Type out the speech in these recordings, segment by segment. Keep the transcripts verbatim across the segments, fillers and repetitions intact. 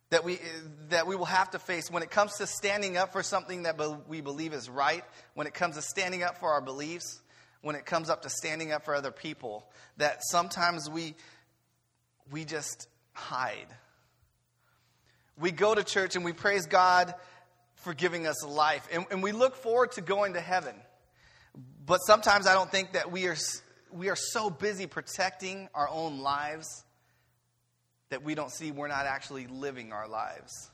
that we that we will have to face when it comes to standing up for something that be, we believe is right, when it comes to standing up for our beliefs, when it comes up to standing up for other people, that sometimes we we just hide. We go to church and we praise God for giving us life, and, and we look forward to going to heaven. But sometimes I don't think that we are we are so busy protecting our own lives that we don't see we're not actually living our lives.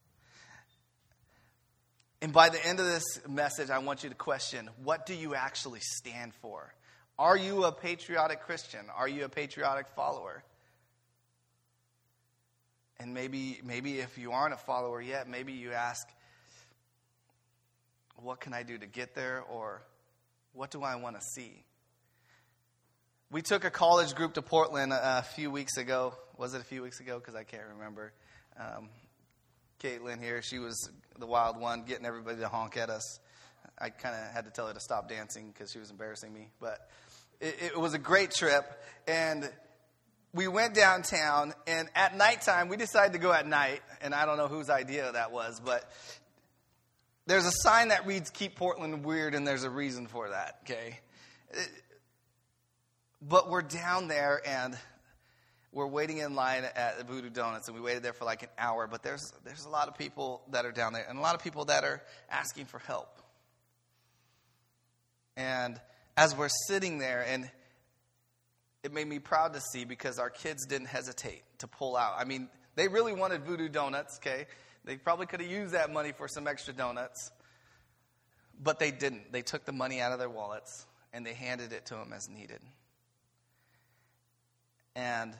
And by the end of this message, I want you to question, what do you actually stand for? Are you a patriotic Christian? Are you a patriotic follower? And maybe, maybe if you aren't a follower yet, maybe you ask, what can I do to get there? Or what do I want to see? We took a college group to Portland a, a few weeks ago. Was it a few weeks ago? Because I can't remember. Um, Caitlin here, she was the wild one, getting everybody to honk at us. I kind of had to tell her to stop dancing because she was embarrassing me. But it, it was a great trip. And we went downtown, and at nighttime, we decided to go at night. And I don't know whose idea that was, but there's a sign that reads, "Keep Portland Weird," and there's a reason for that, okay? It, But we're down there, and we're waiting in line at Voodoo Donuts, and we waited there for like an hour. But there's there's a lot of people that are down there, and a lot of people that are asking for help. And as we're sitting there, and it made me proud to see, because our kids didn't hesitate to pull out. I mean, they really wanted Voodoo Donuts, okay? They probably could have used that money for some extra donuts, but they didn't. They took the money out of their wallets, and they handed it to them as needed. And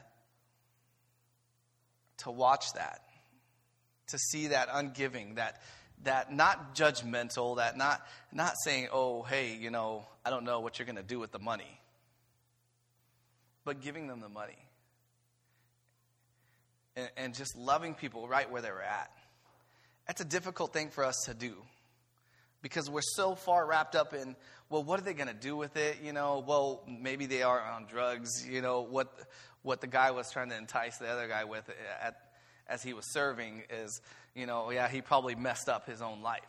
to watch that, to see that ungiving, that that not judgmental, that not not saying, oh, hey, you know, I don't know what you're going to do with the money, but giving them the money. And, and just loving people right where they're at. That's a difficult thing for us to do, because we're so far wrapped up in, well, what are they going to do with it? You know, well, maybe they are on drugs. You know, what what the guy was trying to entice the other guy with at, as he was serving is, you know, yeah, he probably messed up his own life.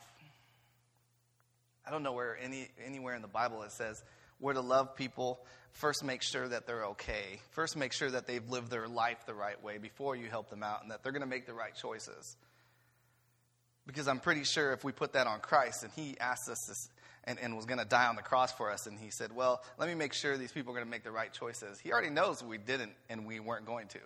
I don't know where any anywhere in the Bible it says we're to love people. First, make sure that they're okay. First, make sure that they've lived their life the right way before you help them out, and that they're going to make the right choices. Because I'm pretty sure if we put that on Christ, and he asked us to, and, and was going to die on the cross for us, and he said, well, let me make sure these people are going to make the right choices. He already knows we didn't, and we weren't going to.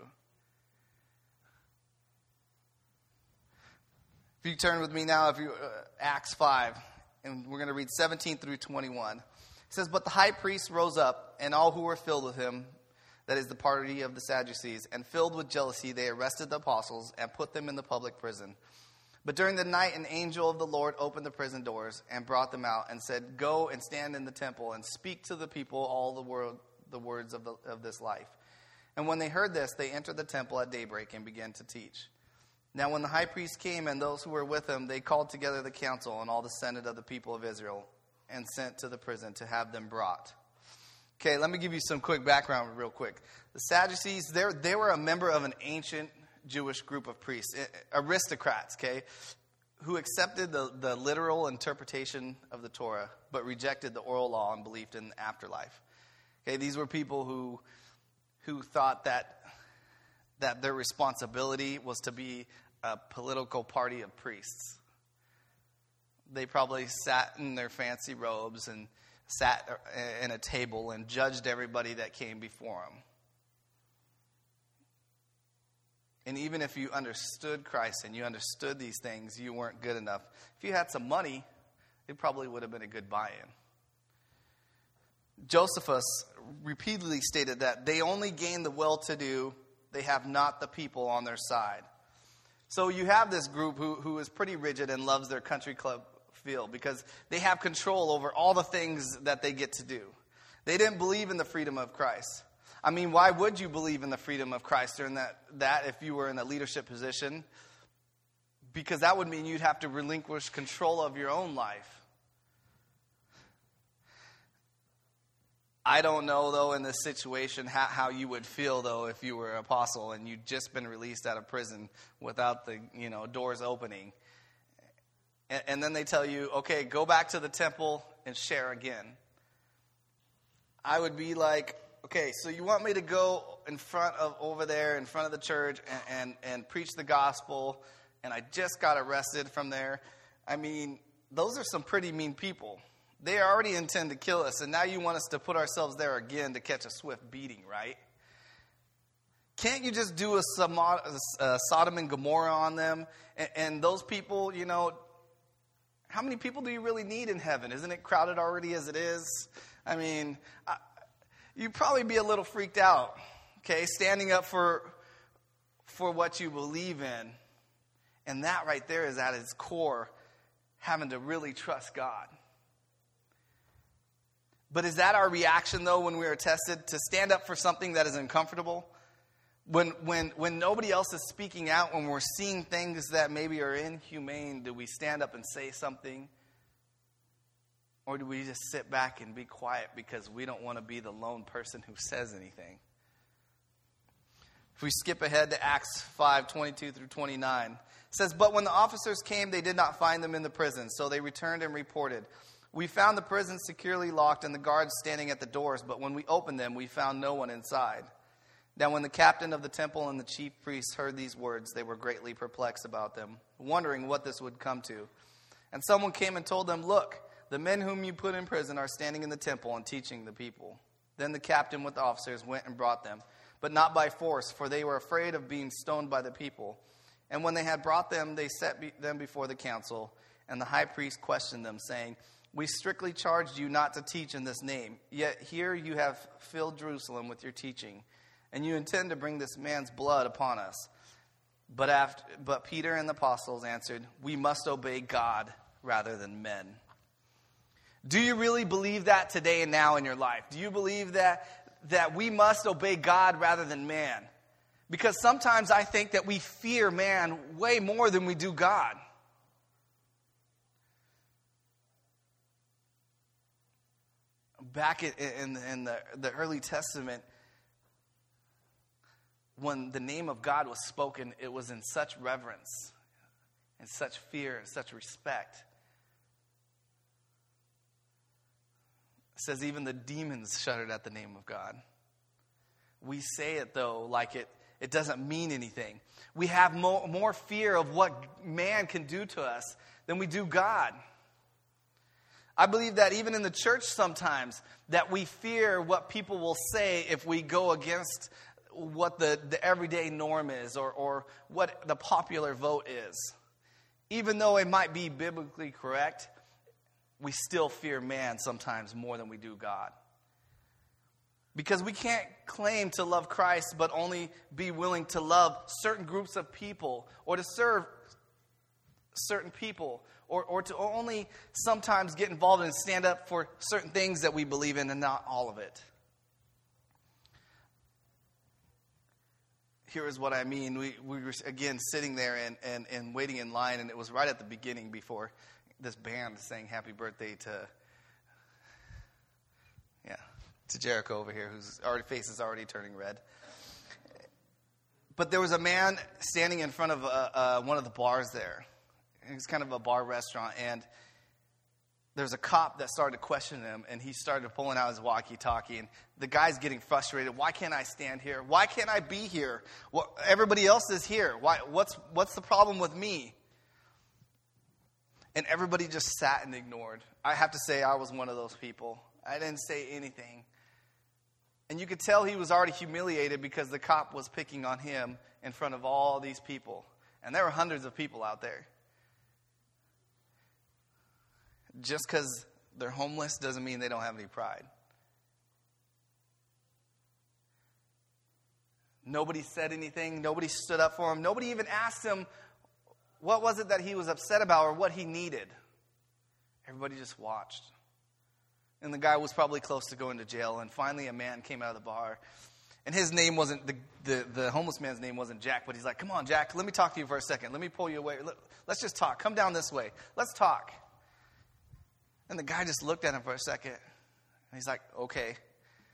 If you turn with me now, if you uh, Acts five, and we're going to read seventeen through twenty-one. It says, but the high priest rose up, and all who were filled with him, that is the party of the Sadducees, and filled with jealousy, they arrested the apostles and put them in the public prison. But during the night, an angel of the Lord opened the prison doors and brought them out and said, go and stand in the temple and speak to the people all the world, the words of, the, of this life. And when they heard this, they entered the temple at daybreak and began to teach. Now when the high priest came and those who were with him, they called together the council and all the senate of the people of Israel and sent to the prison to have them brought. Okay, let me give you some quick background real quick. The Sadducees, they were a member of an ancient Jewish group of priests, aristocrats, okay, who accepted the, the literal interpretation of the Torah, but rejected the oral law and believed in the afterlife. Okay, these were people who who thought that that their responsibility was to be a political party of priests. They probably sat in their fancy robes and sat in a table and judged everybody that came before them. And even if you understood Christ and you understood these things, you weren't good enough. If you had some money, it probably would have been a good buy-in. Josephus repeatedly stated that they only gain the well-to-do, they have not the people on their side. So you have this group who, who is pretty rigid and loves their country club feel because they have control over all the things that they get to do. They didn't believe in the freedom of Christ. I mean, why would you believe in the freedom of Christ during that, that if you were in a leadership position? Because that would mean you'd have to relinquish control of your own life. I don't know, though, in this situation, how, how you would feel, though, if you were an apostle and you'd just been released out of prison without the, you know, doors opening. And, and then they tell you, okay, go back to the temple and share again. I would be like, okay, so you want me to go in front of, over there, in front of the church and, and, and preach the gospel, and I just got arrested from there? I mean, those are some pretty mean people. They already intend to kill us, and now you want us to put ourselves there again to catch a swift beating, right? Can't you just do a, a Sodom and Gomorrah on them? And, and those people, you know, how many people do you really need in heaven? Isn't it crowded already as it is? I mean, I, you'd probably be a little freaked out, okay, standing up for for what you believe in. And that right there is at its core, having to really trust God. But is that our reaction, though, when we are tested, to stand up for something that is uncomfortable? When when when nobody else is speaking out, when we're seeing things that maybe are inhumane, do we stand up and say something? Or do we just sit back and be quiet because we don't want to be the lone person who says anything? If we skip ahead to Acts five, twenty-two through twenty-nine, it says, "But when the officers came, they did not find them in the prison, so they returned and reported, 'We found the prison securely locked and the guards standing at the doors, but when we opened them, we found no one inside.' Now when the captain of the temple and the chief priests heard these words, they were greatly perplexed about them, wondering what this would come to. And someone came and told them, 'Look, the men whom you put in prison are standing in the temple and teaching the people.' Then the captain with the officers went and brought them, but not by force, for they were afraid of being stoned by the people. And when they had brought them, they set be- them before the council. And the high priest questioned them, saying, 'We strictly charged you not to teach in this name, yet here you have filled Jerusalem with your teaching, and you intend to bring this man's blood upon us.' But after, but Peter and the apostles answered, 'We must obey God rather than men.'" Do you really believe that today and now in your life? Do you believe that, that we must obey God rather than man? Because sometimes I think that we fear man way more than we do God. Back in, in, in the, the early Testament, when the name of God was spoken, it was in such reverence, and such fear, and such respect. It says even the demons shuddered at the name of God. We say it, though, like it, it doesn't mean anything. We have more, more fear of what man can do to us than we do God. I believe that even in the church sometimes, that we fear what people will say if we go against what the, the everyday norm is, or, or what the popular vote is. Even though it might be biblically correct, we still fear man sometimes more than we do God. Because we can't claim to love Christ, but only be willing to love certain groups of people, or to serve certain people, or, or to only sometimes get involved and stand up for certain things that we believe in and not all of it. Here is what I mean. We, we were, again, sitting there and, and, and waiting in line, and it was right at the beginning before this band sang happy birthday to, yeah, to Jericho over here, whose already face is already turning red. But there was a man standing in front of uh, uh, one of the bars there. It was kind of a bar restaurant, and there's a cop that started to question him, and he started pulling out his walkie-talkie, and the guy's getting frustrated. Why can't I stand here? Why can't I be here? Well, everybody else is here. Why? What's what's the problem with me? And everybody just sat and ignored. I have to say I was one of those people. I didn't say anything. And you could tell he was already humiliated because the cop was picking on him in front of all these people. And there were hundreds of people out there. Just because they're homeless doesn't mean they don't have any pride. Nobody said anything. Nobody stood up for him. Nobody even asked him what was it that he was upset about or what he needed. Everybody just watched. And the guy was probably close to going to jail. And finally a man came out of the bar. And his name wasn't, the, the, the homeless man's name wasn't Jack. But he's like, "Come on, Jack, let me talk to you for a second. Let me pull you away. Let, let's just talk. Come down this way. Let's talk." And the guy just looked at him for a second. And he's like, "Okay."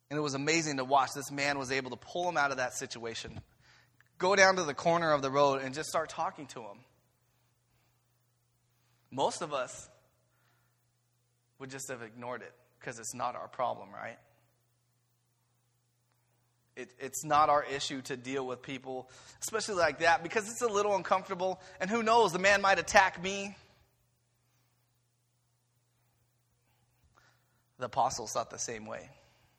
And it was amazing to watch. This man was able to pull him out of that situation, go down to the corner of the road and just start talking to him. Most of us would just have ignored it because it's not our problem, right? It, it's not our issue to deal with people, especially like that, because it's a little uncomfortable. And who knows, the man might attack me. The apostles thought the same way.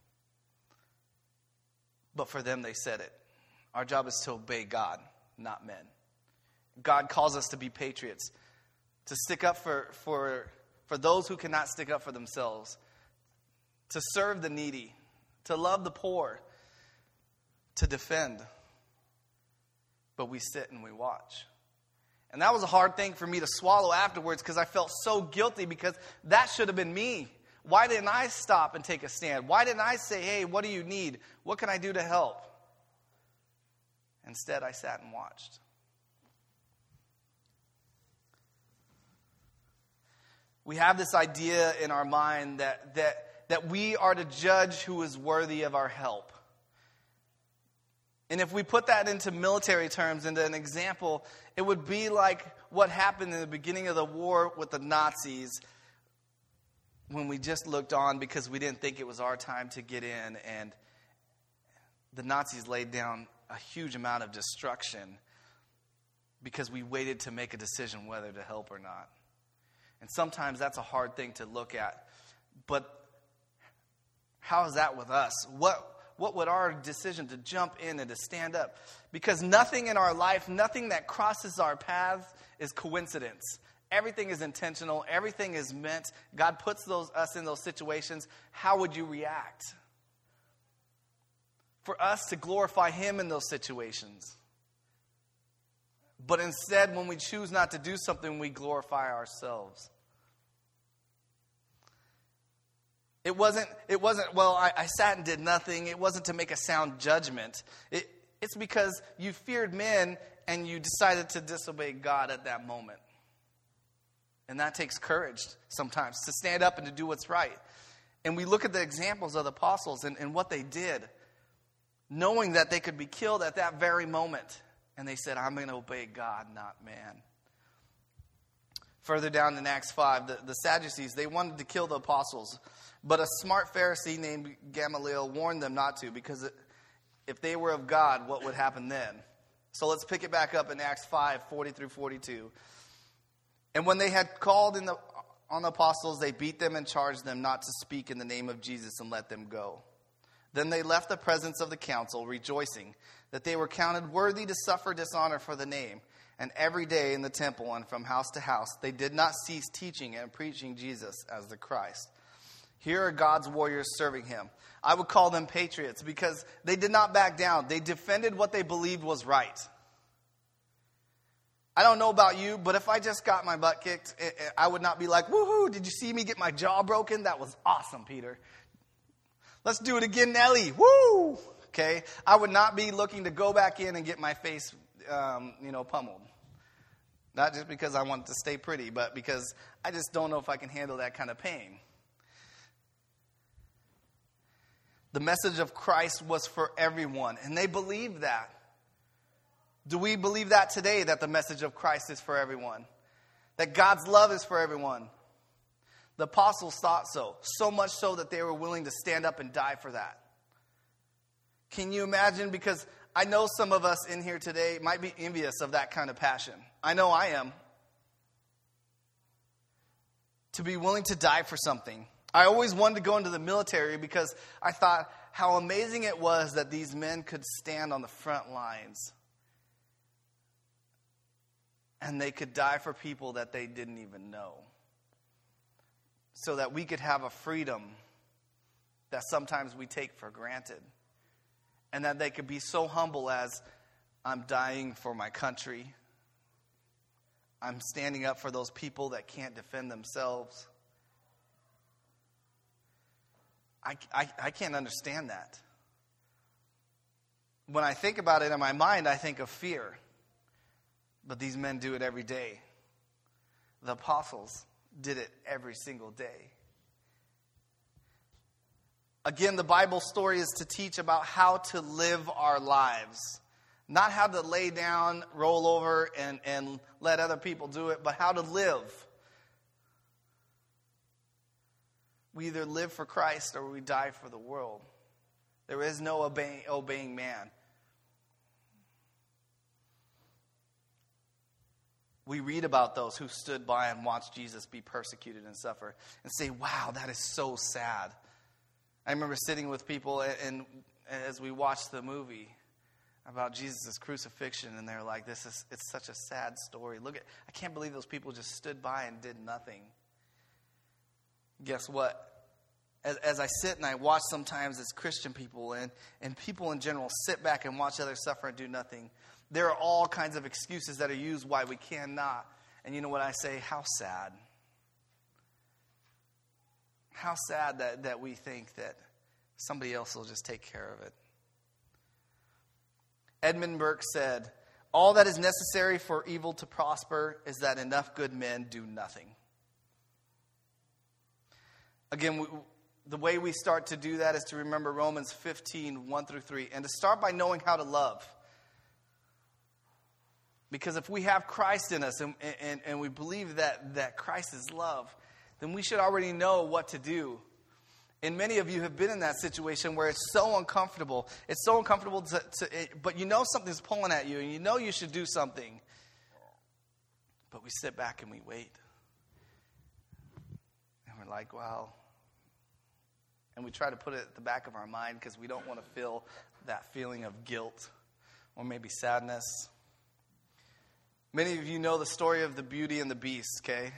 But for them, they said it. Our job is to obey God, not men. God calls us to be patriots, to stick up for, for, for those who cannot stick up for themselves, to serve the needy, to love the poor, to defend. But we sit and we watch. And that was a hard thing for me to swallow afterwards because I felt so guilty because that should have been me. Why didn't I stop and take a stand? Why didn't I say, hey, what do you need? What can I do to help? Instead, I sat and watched. We have this idea in our mind that, that, that we are to judge who is worthy of our help. And if we put that into military terms, into an example, it would be like what happened in the beginning of the war with the Nazis, when we just looked on because we didn't think it was our time to get in, and the Nazis laid down a huge amount of destruction because we waited to make a decision whether to help or not. And sometimes that's a hard thing to look at. But how is that with us? What what would our decision to jump in and to stand up? Because nothing in our life, nothing that crosses our paths is coincidence. Everything is intentional. Everything is meant. God puts those us in those situations. How would you react? For us to glorify Him in those situations. But instead, when we choose not to do something, we glorify ourselves. It wasn't, it wasn't well, I, I sat and did nothing. It wasn't to make a sound judgment. It, it's because you feared men and you decided to disobey God at that moment. And that takes courage sometimes to stand up and to do what's right. And we look at the examples of the apostles and, and what they did, knowing that they could be killed at that very moment. And they said, I'm going to obey God, not man. Further down in Acts five, the, the Sadducees, they wanted to kill the apostles. But a smart Pharisee named Gamaliel warned them not to, because it, if they were of God, what would happen then? So let's pick it back up in Acts five, forty through forty-two. And when they had called in the, on the apostles, they beat them and charged them not to speak in the name of Jesus and let them go. Then they left the presence of the council, rejoicing that they were counted worthy to suffer dishonor for the name. And every day in the temple and from house to house, they did not cease teaching and preaching Jesus as the Christ. Here are God's warriors serving Him. I would call them patriots because they did not back down. They defended what they believed was right. I don't know about you, but if I just got my butt kicked, I would not be like, woohoo, did you see me get my jaw broken? That was awesome, Peter. Let's do it again, Nelly. Woo! Okay? I would not be looking to go back in and get my face, um, you know, pummeled. Not just because I want to stay pretty, but because I just don't know if I can handle that kind of pain. The message of Christ was for everyone, and they believed that. Do we believe that today, that the message of Christ is for everyone? That God's love is for everyone? The apostles thought so, so much so that they were willing to stand up and die for that. Can you imagine? Because I know some of us in here today might be envious of that kind of passion. I know I am. To be willing to die for something. I always wanted to go into the military because I thought how amazing it was that these men could stand on the front lines. And they could die for people that they didn't even know. So that we could have a freedom that sometimes we take for granted. And that they could be so humble as, I'm dying for my country. I'm standing up for those people that can't defend themselves. I, I, I can't understand that. When I think about it in my mind, I think of fear. But these men do it every day. The apostles did it every single day. Again, the Bible story is to teach about how to live our lives. Not how to lay down, roll over, and, and let other people do it, but how to live. We either live for Christ or we die for the world. There is no obeying, obeying man. We read about those who stood by and watched Jesus be persecuted and suffer and say, wow, that is so sad. I remember sitting with people and, and as we watched the movie about Jesus' crucifixion, and they're like, this is, it's such a sad story. Look at, I can't believe those people just stood by and did nothing. Guess what? As, as I sit and I watch sometimes as Christian people and, and people in general sit back and watch others suffer and do nothing, there are all kinds of excuses that are used why we cannot. And you know what I say? How sad. How sad that, that we think that somebody else will just take care of it. Edmund Burke said, all that is necessary for evil to prosper is that enough good men do nothing. Again, we, the way we start to do that is to remember Romans fifteen, one through three, and to start by knowing how to love. Because if we have Christ in us and, and, and we believe that, that Christ is love, then we should already know what to do. And many of you have been in that situation where it's so uncomfortable. It's so uncomfortable, to, to, but you know something's pulling at you, and you know you should do something. But we sit back and we wait. And we're like, wow. And we try to put it at the back of our mind because we don't want to feel that feeling of guilt or maybe sadness. Many of you know the story of the Beauty and the Beast, okay?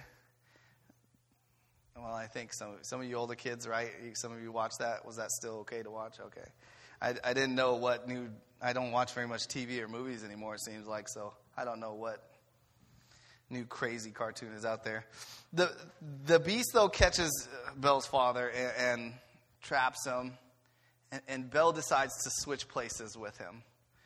Well, I think some some of you older kids, right? Some of you watch that. Was that still okay to watch? Okay. I, I didn't know what new... I don't watch very much T V or movies anymore, it seems like, so I don't know what new crazy cartoon is out there. The the Beast, though, catches Belle's father and, and traps him, and, and Belle decides to switch places with him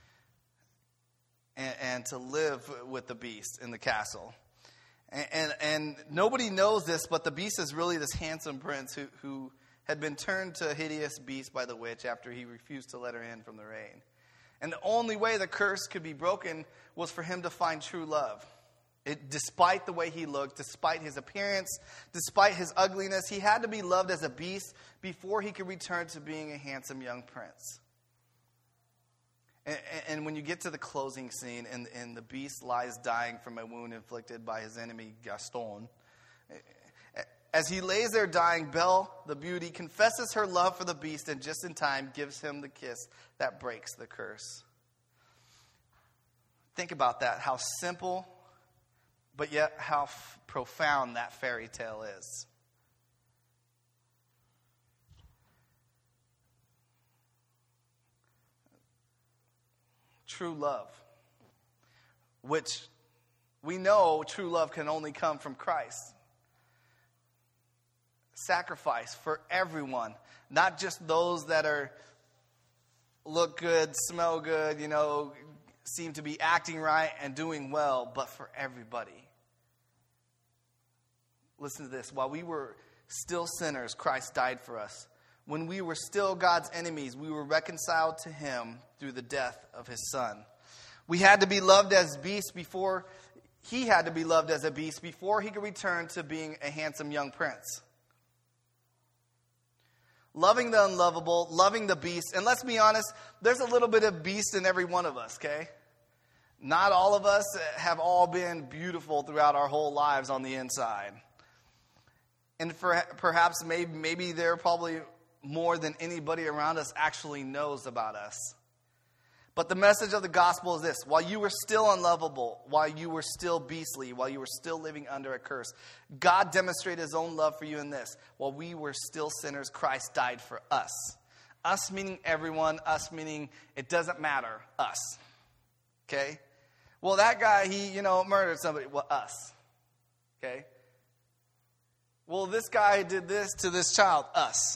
and, and to live with the Beast in the castle. And, and and nobody knows this, but the Beast is really this handsome prince who, who had been turned to a hideous beast by the witch after he refused to let her in from the rain. And the only way the curse could be broken was for him to find true love. It, despite the way he looked, despite his appearance, despite his ugliness, he had to be loved as a beast before he could return to being a handsome young prince. And, and when you get to the closing scene, and, and the Beast lies dying from a wound inflicted by his enemy Gaston, as he lays there dying, Belle, the Beauty, confesses her love for the Beast and just in time gives him the kiss that breaks the curse. Think about that, how simple, but yet how f- profound that fairy tale is. True love, which we know true love can only come from Christ. Sacrifice for everyone, not just those that are look good, smell good, you know, seem to be acting right and doing well, but for everybody. Listen to this. While we were still sinners, Christ died for us. When we were still God's enemies, we were reconciled to him through the death of his son. We had to be loved as beasts before he had to be loved as a beast before he could return to being a handsome young prince. Loving the unlovable, loving the beast. And let's be honest, there's a little bit of beast in every one of us, okay? Not all of us have all been beautiful throughout our whole lives on the inside. And for, perhaps maybe, maybe they're probably more than anybody around us actually knows about us. But the message of the gospel is this: while you were still unlovable, while you were still beastly, while you were still living under a curse, God demonstrated his own love for you in this: while we were still sinners, Christ died for us. Us meaning everyone, us meaning it doesn't matter, us. Okay? Well, that guy, he, you know, murdered somebody. Well, us. Okay? Well, this guy did this to this child. Us.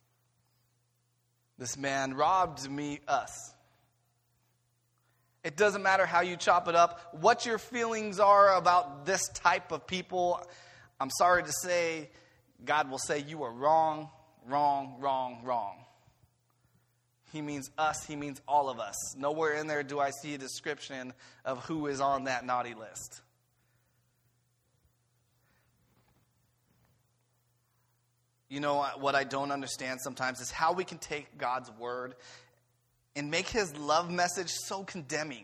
This man robbed me. Us. It doesn't matter how you chop it up, what your feelings are about this type of people. I'm sorry to say, God will say you are wrong, wrong, wrong, wrong. He means us. He means all of us. Nowhere in there do I see a description of who is on that naughty list. You know, what I don't understand sometimes is how we can take God's word and make his love message so condemning.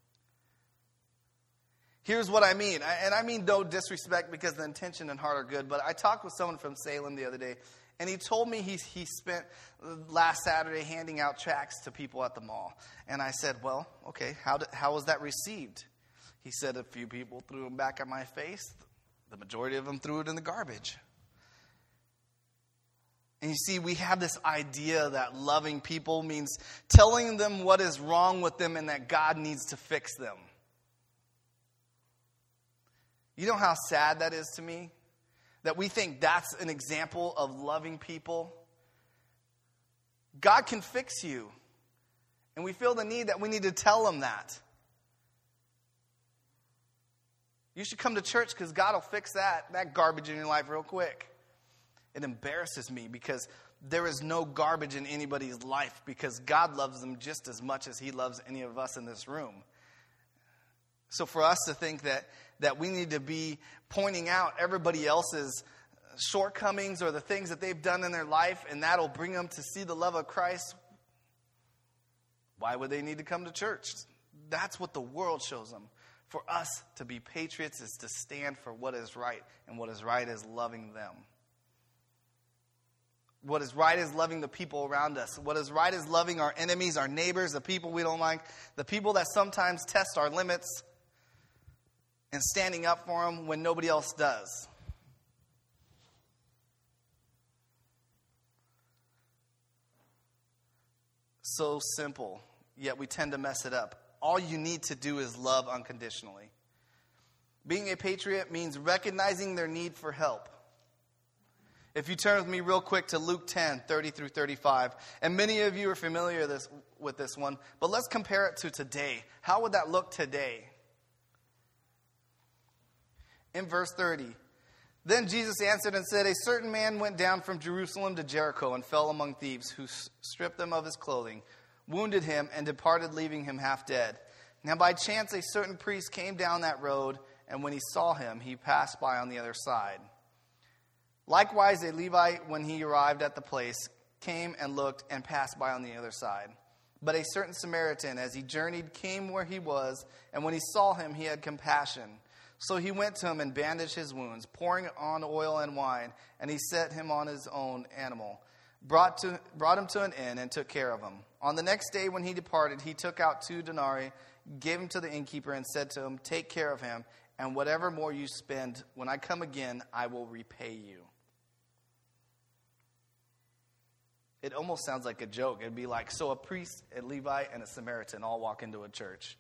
Here's what I mean. And I mean no disrespect because the intention and heart are good. But I talked with someone from Salem the other day. And he told me he, he spent last Saturday handing out tracts to people at the mall. And I said, well, okay, how did, how was that received? He said a few people threw them back at my face. The majority of them threw it in the garbage. And you see, we have this idea that loving people means telling them what is wrong with them and that God needs to fix them. You know how sad that is to me? That we think that's an example of loving people. God can fix you. And we feel the need that we need to tell him that. You should come to church because God will fix that, that garbage in your life real quick. It embarrasses me because there is no garbage in anybody's life because God loves them just as much as he loves any of us in this room. So for us to think that, that we need to be pointing out everybody else's shortcomings or the things that they've done in their life and that'll bring them to see the love of Christ, why would they need to come to church? That's what the world shows them. For us to be patriots is to stand for what is right, and what is right is loving them. What is right is loving the people around us. What is right is loving our enemies, our neighbors, the people we don't like, the people that sometimes test our limits, and standing up for them when nobody else does. So simple, yet we tend to mess it up. All you need to do is love unconditionally. Being a patriot means recognizing their need for help. If you turn with me real quick to Luke ten, thirty through thirty-five, and many of you are familiar this, with this one, but let's compare it to today. How would that look today? In verse thirty, then Jesus answered and said, a certain man went down from Jerusalem to Jericho and fell among thieves who stripped him of his clothing, wounded him, and departed, leaving him half dead. Now by chance a certain priest came down that road, and when he saw him, he passed by on the other side. Likewise, a Levite, when he arrived at the place, came and looked and passed by on the other side. But a certain Samaritan, as he journeyed, came where he was, and when he saw him, he had compassion. So he went to him and bandaged his wounds, pouring on oil and wine, and he set him on his own animal, brought, to, brought him to an inn, and took care of him. On the next day when he departed, he took out two denarii, gave him to the innkeeper, and said to him, take care of him, and whatever more you spend, when I come again, I will repay you. It almost sounds like a joke. It'd be like, so a priest, a Levite, and a Samaritan all walk into a church.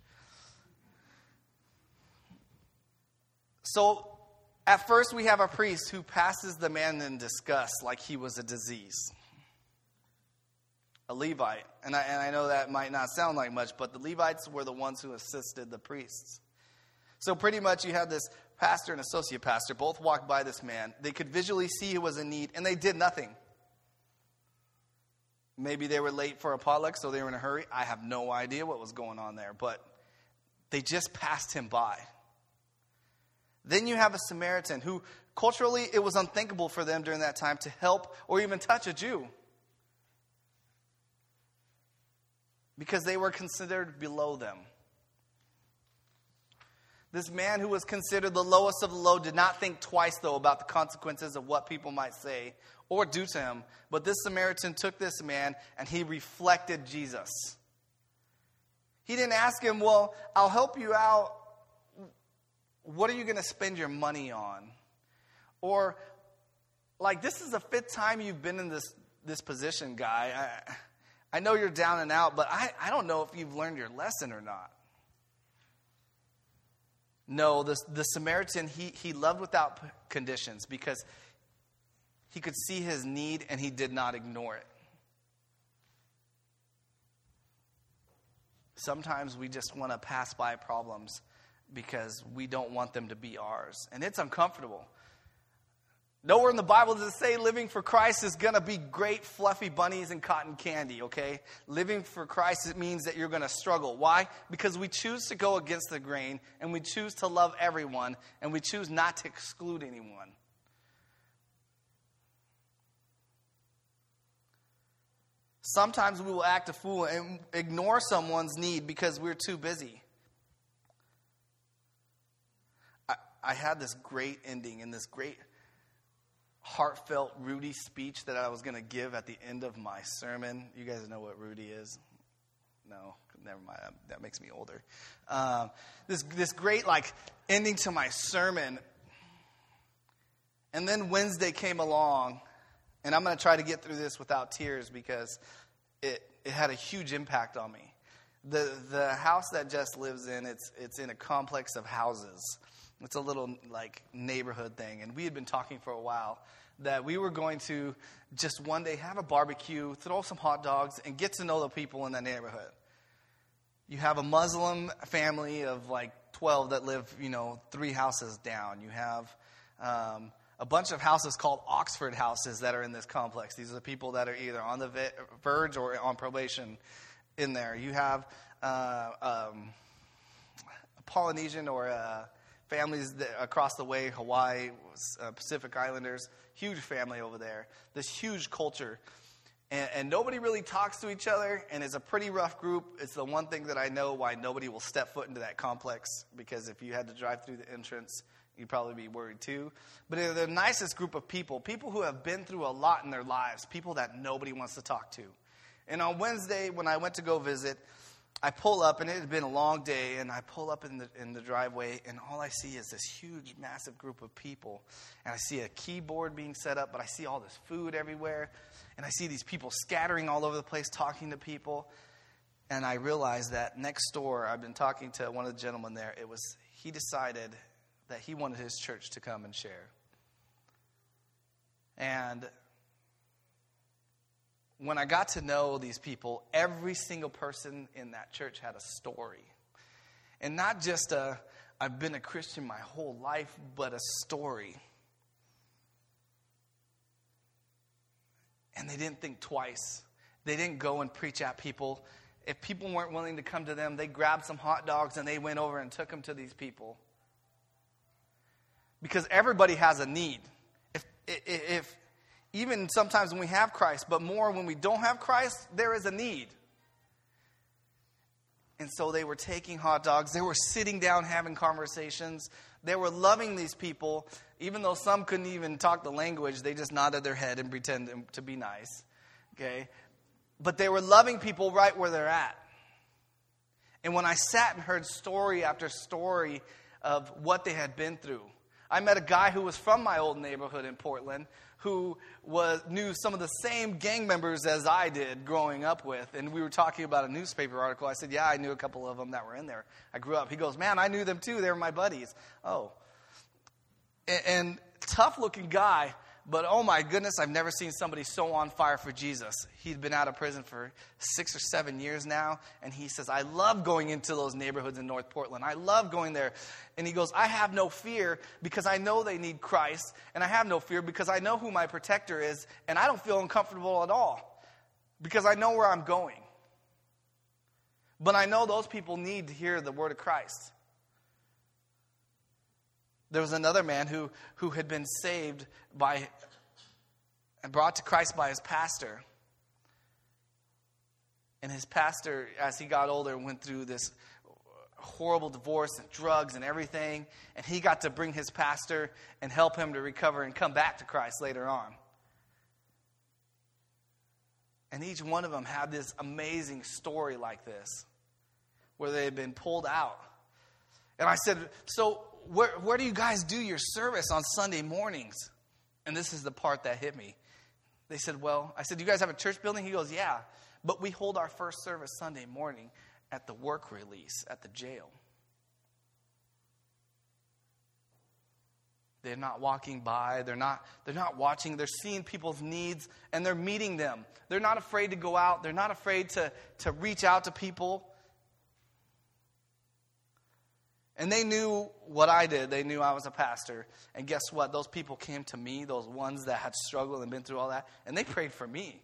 So, at first we have a priest who passes the man in disgust like he was a disease. A Levite. And I, and I know that might not sound like much, but the Levites were the ones who assisted the priests. So pretty much you had this pastor and associate pastor both walked by this man. They could visually see he was in need, and they did nothing. Maybe they were late for a potluck, so they were in a hurry. I have no idea what was going on there, but they just passed him by. Then you have a Samaritan who, culturally, it was unthinkable for them during that time to help or even touch a Jew, because they were considered below them. This man who was considered the lowest of the low did not think twice, though, about the consequences of what people might say or do to him. But this Samaritan took this man and he reflected Jesus. He didn't ask him, well, I'll help you out. What are you going to spend your money on? Or, like, this is the fifth time you've been in this, this position, guy. I, I know you're down and out, but I, I don't know if you've learned your lesson or not. No, the, the Samaritan, he, he loved without conditions because he could see his need and he did not ignore it. Sometimes we just want to pass by problems because we don't want them to be ours. And it's uncomfortable. Nowhere in the Bible does it say living for Christ is going to be great fluffy bunnies and cotton candy, okay? Living for Christ, it means that you're going to struggle. Why? Because we choose to go against the grain, and we choose to love everyone, and we choose not to exclude anyone. Sometimes we will act a fool and ignore someone's need because we're too busy. I, I had this great ending and this great heartfelt Rudy speech that I was going to give at the end of my sermon. You guys know what Rudy is? No, never mind. That makes me older. Um, this this great like ending to my sermon. And then Wednesday came along, and I'm going to try to get through this without tears because it it had a huge impact on me. The the house that Jess lives in, it's it's in a complex of houses. It's a little like neighborhood thing. And we had been talking for a while that we were going to just one day have a barbecue, throw some hot dogs, and get to know the people in that neighborhood. You have a Muslim family of like twelve that live, you know, three houses down. You have um, a bunch of houses called Oxford houses that are in this complex. These are the people that are either on the verge or on probation in there. You have uh, um, a Polynesian or a families that, across the way, Hawaii, uh, Pacific Islanders, huge family over there. This huge culture. And, and nobody really talks to each other, and it's a pretty rough group. It's the one thing that I know why nobody will step foot into that complex, because if you had to drive through the entrance, you'd probably be worried too. But they're the nicest group of people, people who have been through a lot in their lives, people that nobody wants to talk to. And on Wednesday, when I went to go visit, I pull up, and it had been a long day, and I pull up in the in the driveway, and all I see is this huge, massive group of people. And I see a keyboard being set up, but I see all this food everywhere, and I see these people scattering all over the place, talking to people. And I realized that next door, I've been talking to one of the gentlemen there, it was, he decided that he wanted his church to come and share. And when I got to know these people, every single person in that church had a story. And not just a, I've been a Christian my whole life, but a story. And they didn't think twice. They didn't go and preach at people. If people weren't willing to come to them, they grabbed some hot dogs and they went over and took them to these people. Because everybody has a need. If if Even sometimes when we have Christ, but more when we don't have Christ, there is a need. And so they were taking hot dogs. They were sitting down having conversations. They were loving these people. Even though some couldn't even talk the language, they just nodded their head and pretended to be nice. Okay? But they were loving people right where they're at. And when I sat and heard story after story of what they had been through, I met a guy who was from my old neighborhood in Portland who was knew some of the same gang members as I did growing up with. And we were talking about a newspaper article. I said, yeah, I knew a couple of them that were in there. I grew up. He goes, man, I knew them too. They were my buddies. Oh. And, and tough-looking guy, but oh my goodness, I've never seen somebody so on fire for Jesus. He'd been out of prison for six or seven years now, and he says, I love going into those neighborhoods in North Portland. I love going there. And he goes, I have no fear because I know they need Christ, and I have no fear because I know who my protector is, and I don't feel uncomfortable at all because I know where I'm going. But I know those people need to hear the word of Christ. There was another man who, who had been saved by and brought to Christ by his pastor. And his pastor, as he got older, went through this horrible divorce and drugs and everything. And he got to bring his pastor and help him to recover and come back to Christ later on. And each one of them had this amazing story like this, where they had been pulled out. And I said, so where, where do you guys do your service on Sunday mornings? And this is the part that hit me. They said, well, I said, do you guys have a church building? He goes, yeah, but we hold our first service Sunday morning at the work release at the jail. They're not walking by. They're not, they're not watching. They're seeing people's needs, and they're meeting them. They're not afraid to go out. They're not afraid to, to reach out to people. And they knew what I did. They knew I was a pastor. And guess what? Those people came to me, those ones that had struggled and been through all that, and they prayed for me.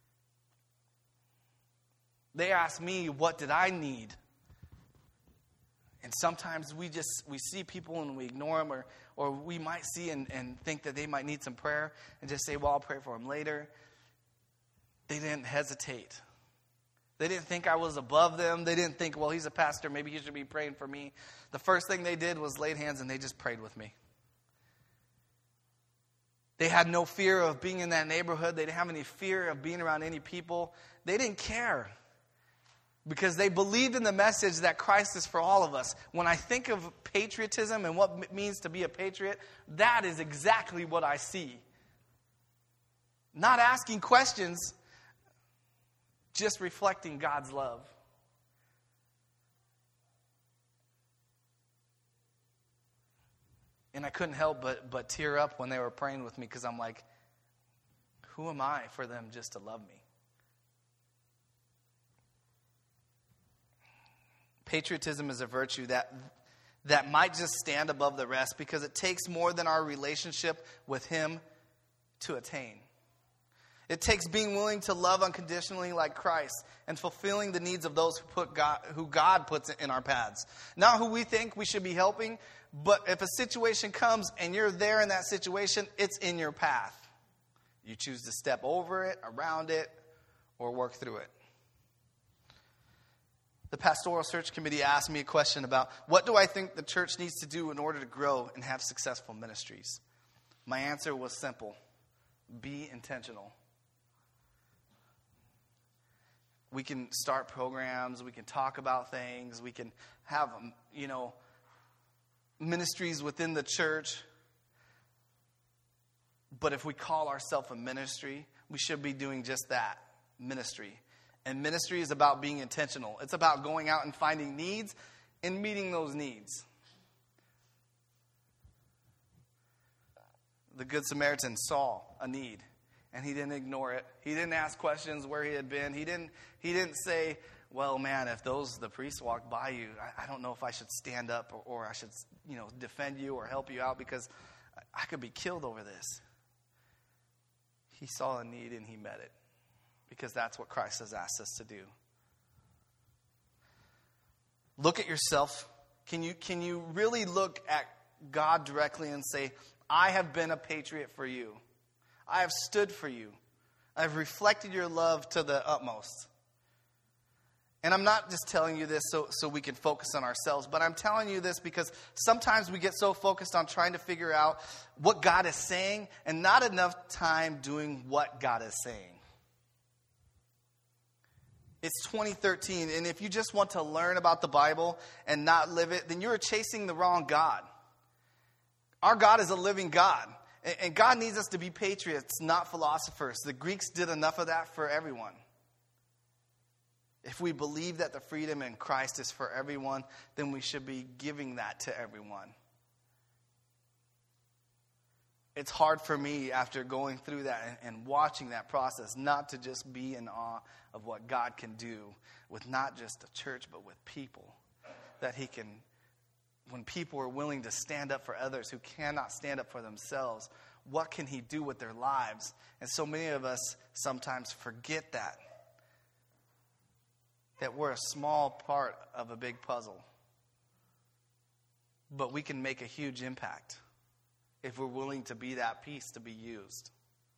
They asked me, what did I need? And sometimes we just, we see people and we ignore them, or, or we might see and, and think that they might need some prayer and just say, well, I'll pray for them later. They didn't hesitate. They didn't think I was above them. They didn't think, well, he's a pastor, maybe he should be praying for me. The first thing they did was laid hands and they just prayed with me. They had no fear of being in that neighborhood. They didn't have any fear of being around any people. They didn't care because they believed in the message that Christ is for all of us. When I think of patriotism and what it means to be a patriot, that is exactly what I see. Not asking questions, just reflecting God's love. And I couldn't help but, but tear up when they were praying with me, because I'm like, who am I for them just to love me? Patriotism is a virtue that, that might just stand above the rest, because it takes more than our relationship with Him to attain. It takes being willing to love unconditionally like Christ and fulfilling the needs of those who put God, who God puts in our paths. Not who we think we should be helping, but if a situation comes and you're there in that situation, it's in your path. You choose to step over it, around it, or work through it. The Pastoral Search Committee asked me a question about, what do I think the church needs to do in order to grow and have successful ministries? My answer was simple: be intentional. We can start programs, we can talk about things, we can have, you know, ministries within the church. But if we call ourselves a ministry, we should be doing just that, ministry. And ministry is about being intentional. It's about going out and finding needs and meeting those needs. The Good Samaritan saw a need, and he didn't ignore it. He didn't ask questions where he had been. He didn't, he didn't say, well, man, if those the priests walked by you, I, I don't know if I should stand up or, or I should, you know, defend you or help you out because I could be killed over this. He saw a need and he met it, because that's what Christ has asked us to do. Look at yourself. Can you, can you really look at God directly and say, I have been a patriot for you. I have stood for you. I've reflected your love to the utmost. And I'm not just telling you this so, so we can focus on ourselves, but I'm telling you this because sometimes we get so focused on trying to figure out what God is saying and not enough time doing what God is saying. It's twenty thirteen, and if you just want to learn about the Bible and not live it, then you're chasing the wrong God. Our God is a living God. And God needs us to be patriots, not philosophers. The Greeks did enough of that for everyone. If we believe that the freedom in Christ is for everyone, then we should be giving that to everyone. It's hard for me after going through that and watching that process not to just be in awe of what God can do with not just a church but with people. That He can, when people are willing to stand up for others who cannot stand up for themselves, what can He do with their lives? And so many of us sometimes forget that. That we're a small part of a big puzzle. But we can make a huge impact if we're willing to be that piece to be used.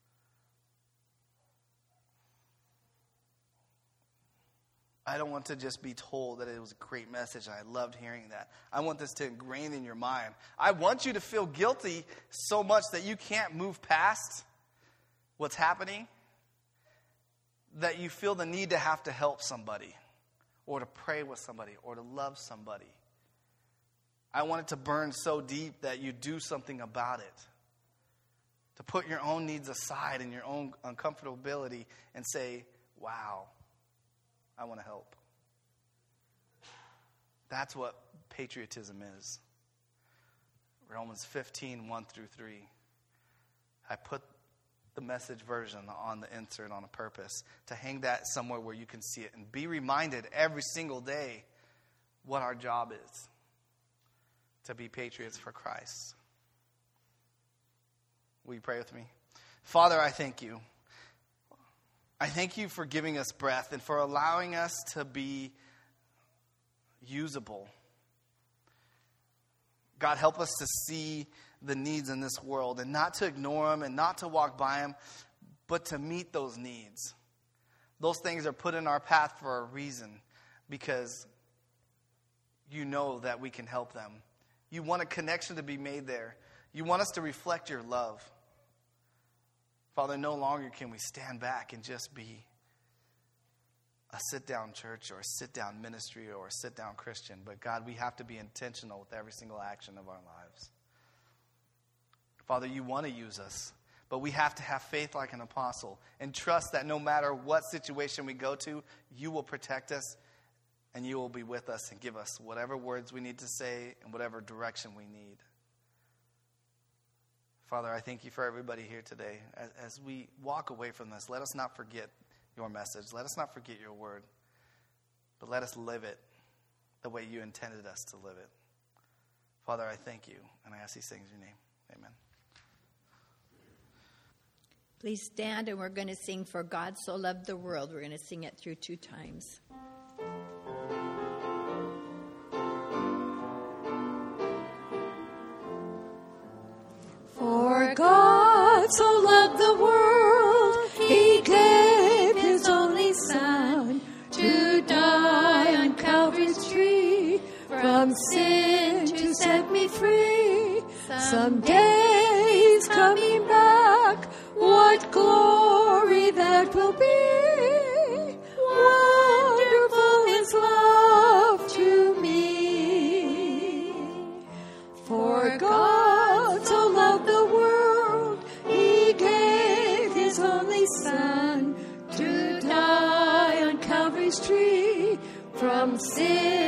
I don't want to just be told that it was a great message and I loved hearing that. I want this to ingrain in your mind. I want you to feel guilty so much that you can't move past what's happening, that you feel the need to have to help somebody or to pray with somebody or to love somebody. I want it to burn so deep that you do something about it. To put your own needs aside and your own uncomfortability and say, wow, I want to help. That's what patriotism is. Romans fifteen, one through three. I put the Message version on the insert on a purpose to hang that somewhere where you can see it and be reminded every single day what our job is. to be patriots for Christ. Will you pray with me? Father, I thank you. I thank you for giving us breath and for allowing us to be usable. God, help us to see the needs in this world and not to ignore them and not to walk by them, but to meet those needs. Those things are put in our path for a reason, because you know that we can help them. You want a connection to be made there. You want us to reflect your love. Father, no longer can we stand back and just be a sit-down church or a sit-down ministry or a sit-down Christian. But God, we have to be intentional with every single action of our lives. Father, you want to use us, but we have to have faith like an apostle and trust that no matter what situation we go to, you will protect us and you will be with us and give us whatever words we need to say and whatever direction we need. Father, I thank you for everybody here today. As, as we walk away from this, let us not forget your message. Let us not forget your word. But let us live it the way you intended us to live it. Father, I thank you, and I ask these things in your name. Amen. Please stand, and we're going to sing For God So Loved the World. We're going to sing it through two times. For God so loved the world, he gave his only Son to die on Calvary's tree, from sin to set me free. Someday he's coming back, what glory that will be! Wonderful his love to me. For God so loved the world, he gave his only Son to die on Calvary's tree, from sin